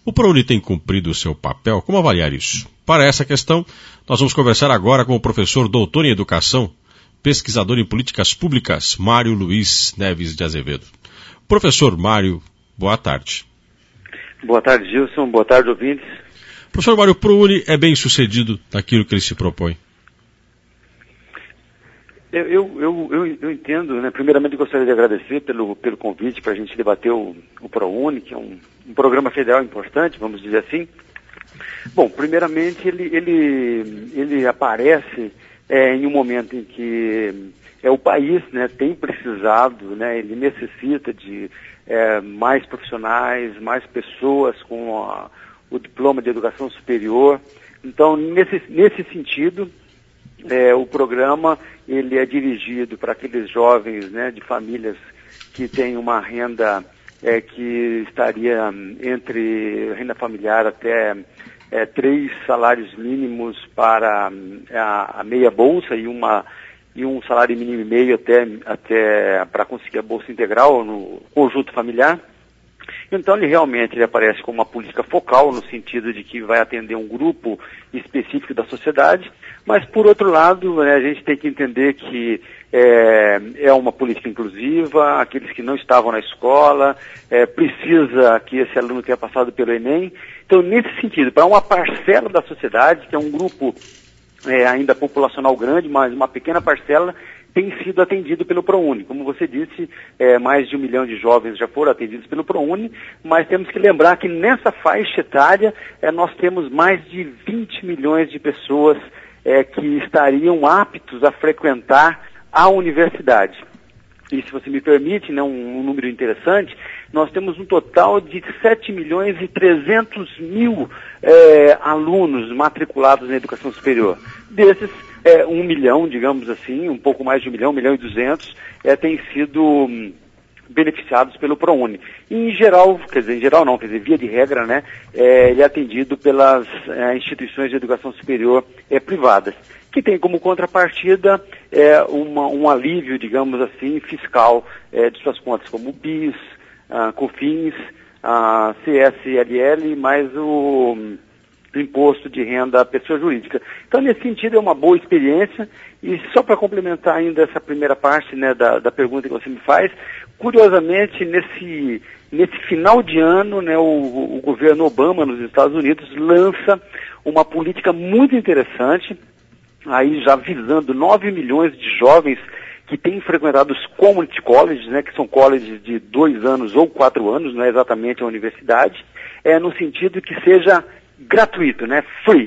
O ProUni tem cumprido o seu papel? Como avaliar isso? Para essa questão, nós vamos conversar agora com o professor doutor em Educação, pesquisador em Políticas Públicas, Mário Luiz Neves de Azevedo. Professor Mário, boa tarde. Boa tarde, Gilson. Boa tarde, ouvintes. Professor Mário, o ProUni é bem sucedido naquilo que ele se propõe? Eu entendo, né? Primeiramente, gostaria de agradecer pelo convite para a gente debater o ProUni, que é um programa federal importante, vamos dizer assim. Bom, primeiramente, ele aparece em um momento em que o país, né, tem precisado, né, ele necessita de mais profissionais, mais pessoas com o diploma de educação superior. Então, nesse sentido, o programa ele é dirigido para aqueles jovens, né, de famílias que têm uma renda que estaria entre renda familiar até 3 salários mínimos para a meia bolsa e um salário mínimo e meio até para conseguir a bolsa integral no conjunto familiar. Então ele realmente aparece como uma política focal, no sentido de que vai atender um grupo específico da sociedade, mas por outro lado, né, a gente tem que entender que é uma política inclusiva, aqueles que não estavam na escola, precisa que esse aluno tenha passado pelo Enem. Então, nesse sentido, para uma parcela da sociedade, que é um grupo ainda populacional grande, mas uma pequena parcela, tem sido atendido pelo ProUni. Como você disse, mais de 1 milhão de jovens já foram atendidos pelo ProUni, mas temos que lembrar que nessa faixa etária nós temos mais de 20 milhões de pessoas que estariam aptos a frequentar a universidade. E se você me permite, né, um número interessante, nós temos um total de 7 milhões e 300 mil alunos matriculados na educação superior. Desses, 1 milhão, digamos assim, um pouco mais de 1 milhão, 1 milhão e 200, têm sido beneficiados pelo ProUni. E em geral, via de regra, né, ele é atendido pelas instituições de educação superior privadas, que tem como contrapartida um alívio, digamos assim, fiscal de suas contas, como o PIS, COFINS, CSLL, mais o imposto de renda à pessoa jurídica. Então, nesse sentido, é uma boa experiência. E só para complementar ainda essa primeira parte, né, da pergunta que você me faz, curiosamente, nesse final de ano, né, o governo Obama, nos Estados Unidos, lança uma política muito interessante, aí já visando 9 milhões de jovens que têm frequentado os community colleges, né, que são colleges de 2 anos ou 4 anos, não é exatamente a universidade, no sentido que seja gratuito, né, free,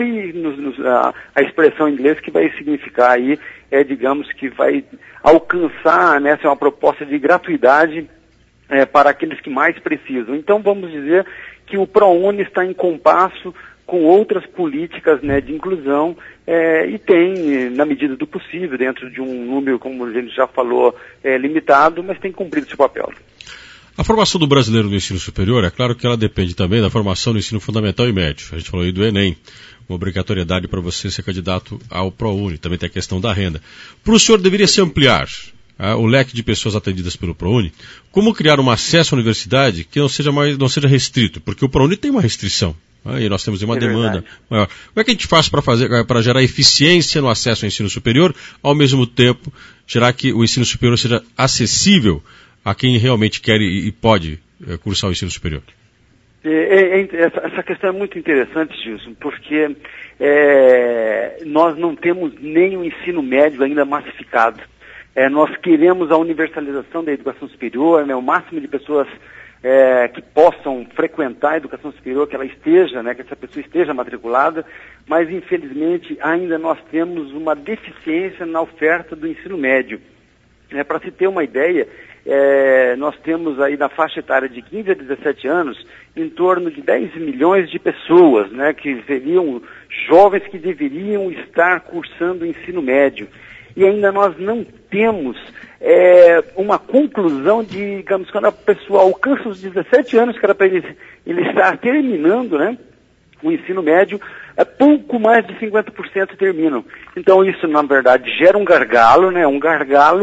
a expressão em inglês que vai significar aí, digamos que vai alcançar, né, uma proposta de gratuidade para aqueles que mais precisam. Então vamos dizer que o ProUni está em compasso com outras políticas, né, de inclusão e tem, na medida do possível, dentro de um número, como a gente já falou, limitado, mas tem cumprido seu papel. A formação do brasileiro no ensino superior, é claro que ela depende também da formação no ensino fundamental e médio. A gente falou aí do Enem, uma obrigatoriedade para você ser candidato ao ProUni, também tem a questão da renda. Para o senhor deveria se ampliar o leque de pessoas atendidas pelo ProUni, como criar um acesso à universidade que não seja restrito, porque o ProUni tem uma restrição. E nós temos uma demanda maior. Como é que a gente faz para gerar eficiência no acesso ao ensino superior, ao mesmo tempo gerar que o ensino superior seja acessível a quem realmente quer e pode cursar o ensino superior? Essa questão é muito interessante, Gilson, porque nós não temos nem o ensino médio ainda massificado. Nós queremos a universalização da educação superior, né, o máximo de pessoas que possam frequentar a educação superior, que ela esteja, né, que essa pessoa esteja matriculada, mas infelizmente ainda nós temos uma deficiência na oferta do ensino médio. Para se ter uma ideia, nós temos aí na faixa etária de 15 a 17 anos em torno de 10 milhões de pessoas, né, que seriam jovens que deveriam estar cursando o ensino médio. E ainda nós não temos uma conclusão de, digamos, quando a pessoa alcança os 17 anos, que era para ele estar terminando, né, o ensino médio, pouco mais de 50% terminam. Então isso, na verdade, gera um gargalo, né, um gargalo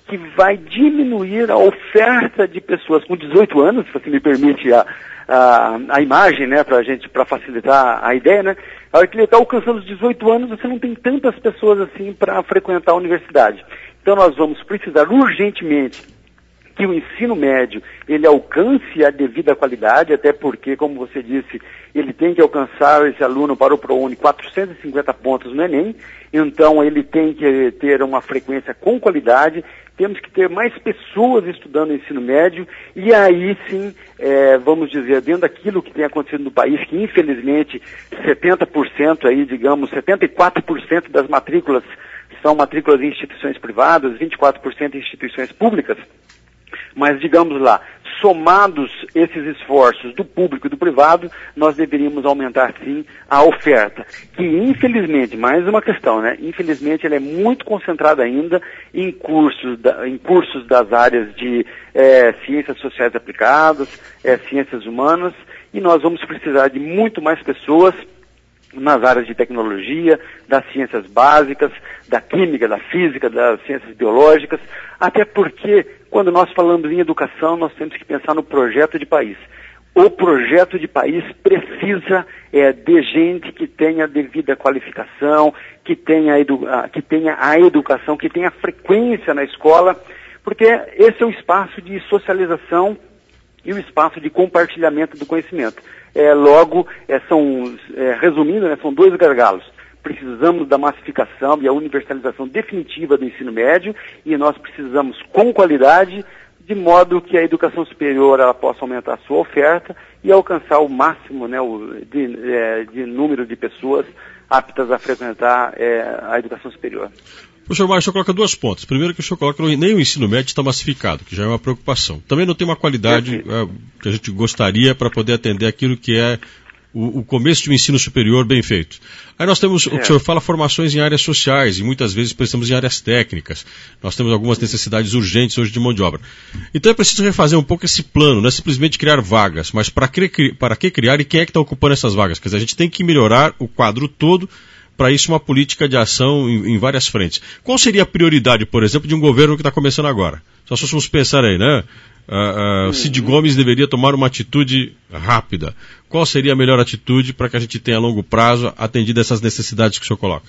que vai diminuir a oferta de pessoas com 18 anos, se você me permite a imagem, né, para facilitar a ideia, né? A hora que ele está alcançando os 18 anos, você não tem tantas pessoas assim para frequentar a universidade. Então nós vamos precisar urgentemente que o ensino médio ele alcance a devida qualidade, até porque, como você disse, ele tem que alcançar esse aluno para o ProUni 450 pontos no Enem, então ele tem que ter uma frequência com qualidade, temos que ter mais pessoas estudando o ensino médio, e aí sim, vamos dizer, dentro daquilo que tem acontecido no país, que infelizmente 70% aí, digamos, 74% das matrículas são matrículas em instituições privadas, 24% em instituições públicas, mas, digamos lá, somados esses esforços do público e do privado, nós deveríamos aumentar, sim, a oferta, que infelizmente, mais uma questão, né? Infelizmente, ela é muito concentrada ainda em cursos das áreas de ciências sociais aplicadas, ciências humanas, e nós vamos precisar de muito mais pessoas nas áreas de tecnologia, das ciências básicas, da química, da física, das ciências biológicas, até porque, quando nós falamos em educação, nós temos que pensar no projeto de país. O projeto de país precisa de gente que tenha devida qualificação, que tenha a educação, que tenha frequência na escola, porque esse é o espaço de socialização e o espaço de compartilhamento do conhecimento. Resumindo, né, são dois gargalos. Precisamos da massificação e a universalização definitiva do ensino médio, e nós precisamos com qualidade, de modo que a educação superior ela possa aumentar a sua oferta e alcançar o máximo, né, de número de pessoas aptas a frequentar a educação superior. O senhor coloca duas pontas. Primeiro que o senhor coloca que nem o ensino médio está massificado, que já é uma preocupação. Também não tem uma qualidade que a gente gostaria para poder atender aquilo que é o começo de um ensino superior bem feito. Aí nós temos, o que o senhor fala, formações em áreas sociais, e muitas vezes precisamos em áreas técnicas. Nós temos algumas necessidades urgentes hoje de mão de obra. Então é preciso refazer um pouco esse plano, não é simplesmente criar vagas, mas para que criar e quem é que está ocupando essas vagas? Quer dizer, a gente tem que melhorar o quadro todo, para isso uma política de ação em várias frentes. Qual seria a prioridade, por exemplo, de um governo que está começando agora? Só se fôssemos pensar aí, né? Cid Gomes deveria tomar uma atitude rápida. Qual seria a melhor atitude para que a gente tenha a longo prazo atendido essas necessidades que o senhor coloca?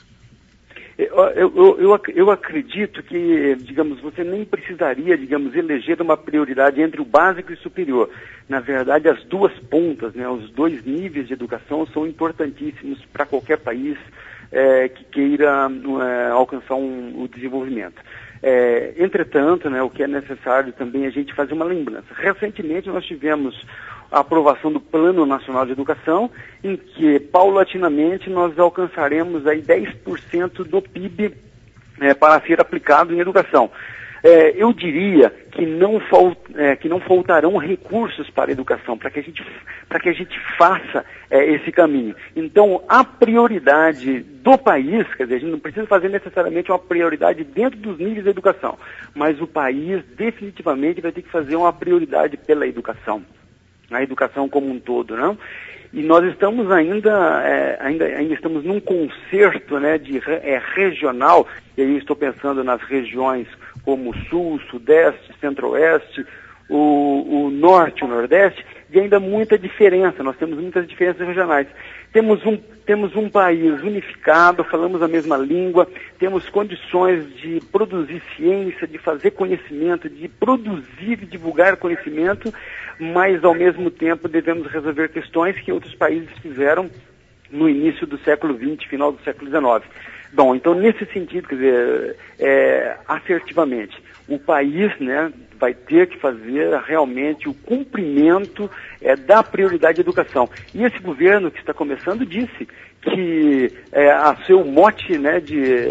Eu acredito que, digamos, você nem precisaria, digamos, eleger uma prioridade entre o básico e o superior. Na verdade, as duas pontas, né, os dois níveis de educação são importantíssimos para qualquer país que queira alcançar o desenvolvimento. Entretanto, né, o que é necessário também é a gente fazer uma lembrança. Recentemente nós tivemos a aprovação do Plano Nacional de Educação, em que paulatinamente nós alcançaremos aí 10% do PIB para ser aplicado em educação. Eu diria que não faltarão recursos para a educação, para que a gente faça esse caminho. Então, a prioridade do país, quer dizer, a gente não precisa fazer necessariamente uma prioridade dentro dos níveis de educação, mas o país definitivamente vai ter que fazer uma prioridade pela educação, a educação como um todo, não? E nós estamos ainda estamos num concerto, né, regional, e aí estou pensando nas regiões como o Sul, Sudeste, Centro-Oeste, o Norte, o Nordeste, e ainda muita diferença, nós temos muitas diferenças regionais. Temos um país unificado, falamos a mesma língua, temos condições de produzir ciência, de fazer conhecimento, de produzir e divulgar conhecimento, mas ao mesmo tempo devemos resolver questões que outros países fizeram no início do século XX, final do século XIX. Bom, então nesse sentido, quer dizer, assertivamente, o país, né, vai ter que fazer realmente o cumprimento da prioridade de educação. E esse governo que está começando disse que seu mote, né,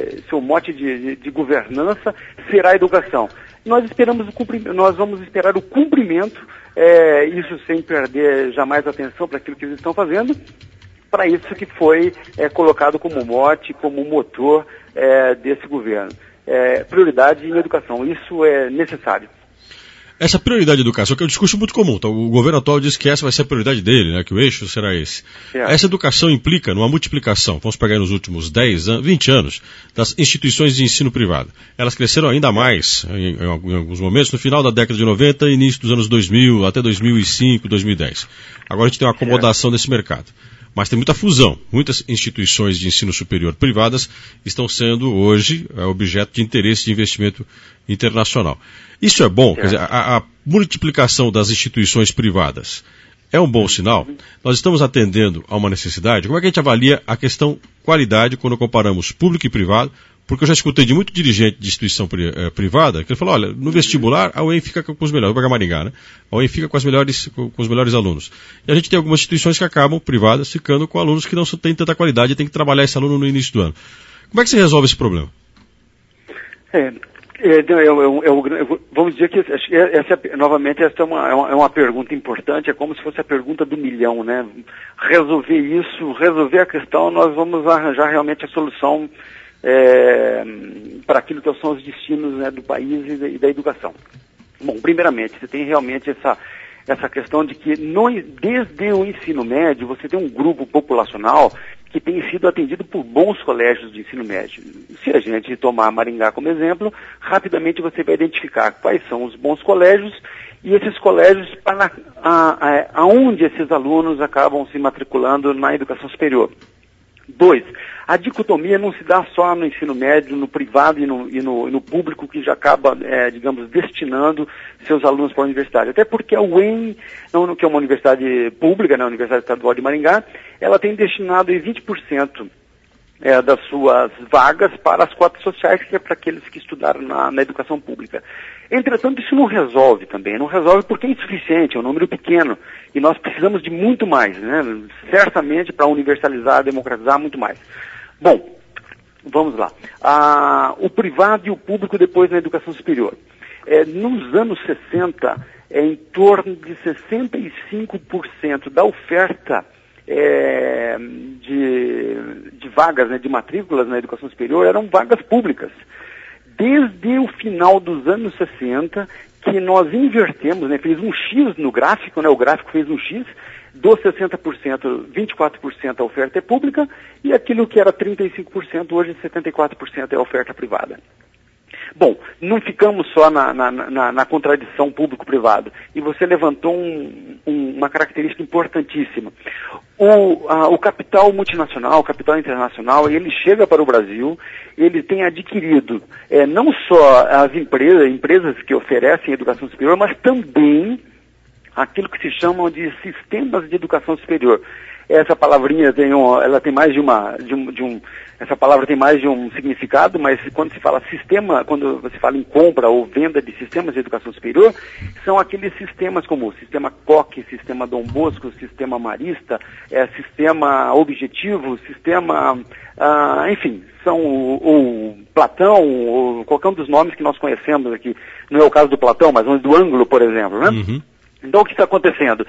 de governança será a educação. Nós vamos esperar o cumprimento, isso sem perder jamais atenção para aquilo que eles estão fazendo, para isso que foi colocado como mote, como motor desse governo. Prioridade em educação, isso é necessário. Essa prioridade de educação, que é um discurso muito comum, então, o governo atual diz que essa vai ser a prioridade dele, né, que o eixo será esse. Essa educação implica numa multiplicação, vamos pegar nos últimos 10 anos, 20 anos, das instituições de ensino privado. Elas cresceram ainda mais, em alguns momentos, no final da década de 90 e início dos anos 2000, até 2005, 2010. Agora a gente tem uma acomodação desse mercado. Mas tem muita fusão. Muitas instituições de ensino superior privadas estão sendo hoje objeto de interesse de investimento internacional. Isso é bom, quer dizer, a multiplicação das instituições privadas é um bom sinal. Nós estamos atendendo a uma necessidade. Como é que a gente avalia a questão qualidade quando comparamos público e privado? Porque eu já escutei de muito dirigente de instituição privada que ele falou, olha, no vestibular a UEM fica com os melhores, vou pegar Maringá, né? A UEM fica com os melhores alunos. E a gente tem algumas instituições que acabam, privadas, ficando com alunos que não têm tanta qualidade e tem que trabalhar esse aluno no início do ano. Como é que você resolve esse problema? Vamos dizer que novamente essa é uma pergunta importante, é como se fosse a pergunta do milhão, né? Resolver a questão, nós vamos arranjar realmente a solução para aquilo que são os destinos, né, do país e da educação. Bom, primeiramente, você tem realmente essa questão de que desde o ensino médio você tem um grupo populacional que tem sido atendido por bons colégios de ensino médio. Se a gente tomar Maringá como exemplo, rapidamente você vai identificar quais são os bons colégios e esses colégios aonde esses alunos acabam se matriculando na educação superior. 2. A dicotomia não se dá só no ensino médio, no privado e no público, que já acaba, destinando seus alunos para a universidade. Até porque a UEM, que é uma universidade pública, né, a Universidade Estadual de Maringá, ela tem destinado 20% das suas vagas para as cotas sociais, que é para aqueles que estudaram na educação pública. Entretanto, isso não resolve porque é insuficiente, é um número pequeno, e nós precisamos de muito mais, né? Certamente para universalizar, democratizar, muito mais. Bom, vamos lá. O privado e o público depois na educação superior. Nos anos 60, em torno de 65% da oferta de vagas, né, de matrículas na educação superior eram vagas públicas. Desde o final dos anos 60, que nós invertemos, né, fez um X no gráfico, né, o gráfico fez um X, dos 60%, 24% a oferta é pública, e aquilo que era 35%, hoje 74% é a oferta privada. Bom, não ficamos só na contradição público-privado, e você levantou uma característica importantíssima. O capital multinacional, o capital internacional, ele chega para o Brasil, ele tem adquirido não só as empresas que oferecem educação superior, mas também aquilo que se chamam de sistemas de educação superior. Essa palavrinha tem mais de essa palavra tem mais de um significado, mas quando se fala sistema, quando você fala em compra ou venda de sistemas de educação superior, são aqueles sistemas como o sistema Coque, sistema Dom Bosco, sistema Marista, sistema Objetivo, sistema, enfim, são o Platão, ou qualquer um dos nomes que nós conhecemos aqui. Não é o caso do Platão, mas do Ângulo, por exemplo, né? Uhum. Então, o que está acontecendo?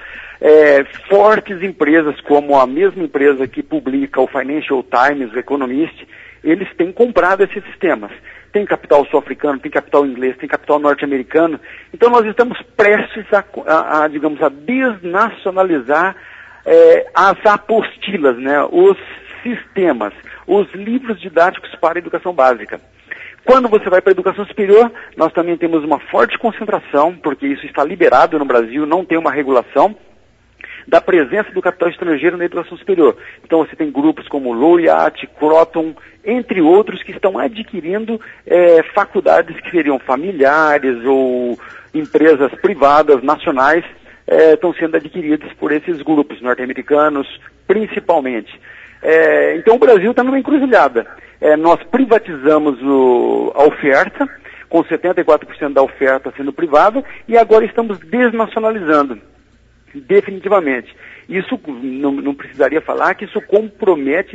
Fortes empresas, como a mesma empresa que publica o Financial Times, o Economist, eles têm comprado esses sistemas. Tem capital sul-africano, tem capital inglês, tem capital norte-americano. Então, nós estamos prestes a desnacionalizar as apostilas, né? Os sistemas, os livros didáticos para a educação básica. Quando você vai para a educação superior, nós também temos uma forte concentração, porque isso está liberado no Brasil, não tem uma regulação, da presença do capital estrangeiro na educação superior. Então você tem grupos como Laureate, Croton, entre outros, que estão adquirindo faculdades que seriam familiares ou empresas privadas, nacionais, estão sendo adquiridas por esses grupos norte-americanos, principalmente. Então o Brasil está numa encruzilhada. Nós privatizamos a oferta, com 74% da oferta sendo privada, e agora estamos desnacionalizando, definitivamente. Isso, não precisaria falar que isso compromete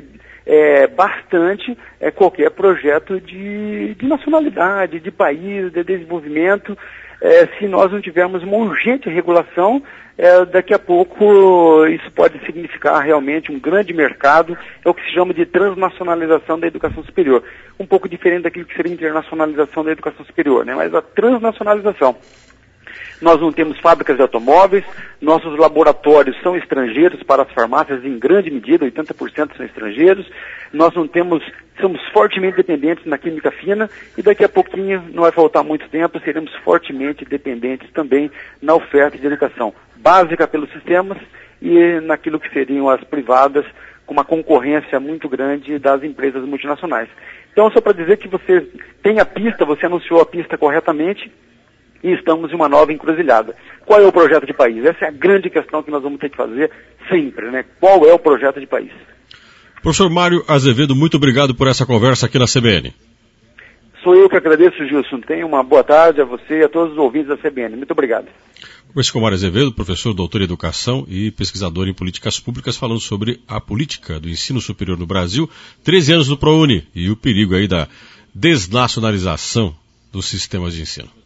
bastante qualquer projeto de nacionalidade, de país, de desenvolvimento. Se nós não tivermos uma urgente regulação, daqui a pouco isso pode significar realmente um grande mercado, é o que se chama de transnacionalização da educação superior. Um pouco diferente daquilo que seria internacionalização da educação superior, né? Mas a transnacionalização. nós não temos fábricas de automóveis, nossos laboratórios são estrangeiros para as farmácias em grande medida, 80% são estrangeiros, nós não temos, somos fortemente dependentes na química fina e daqui a pouquinho, não vai faltar muito tempo, seremos fortemente dependentes também na oferta de educação básica pelos sistemas e naquilo que seriam as privadas, com uma concorrência muito grande das empresas multinacionais. Então, só para dizer que você tem a pista, você anunciou a pista corretamente e estamos em uma nova encruzilhada. Qual é o projeto de país? Essa é a grande questão que nós vamos ter que fazer sempre, né? Qual é o projeto de país? Professor Mário Azevedo, muito obrigado por essa conversa aqui na CBN. Sou eu que agradeço, Gilson. Tenha uma boa tarde a você e a todos os ouvintes da CBN. Muito obrigado. Conversei com o Mário Azevedo, professor, doutor em educação e pesquisador em políticas públicas, falando sobre a política do ensino superior no Brasil, 13 anos do ProUni e o perigo aí da desnacionalização dos sistemas de ensino.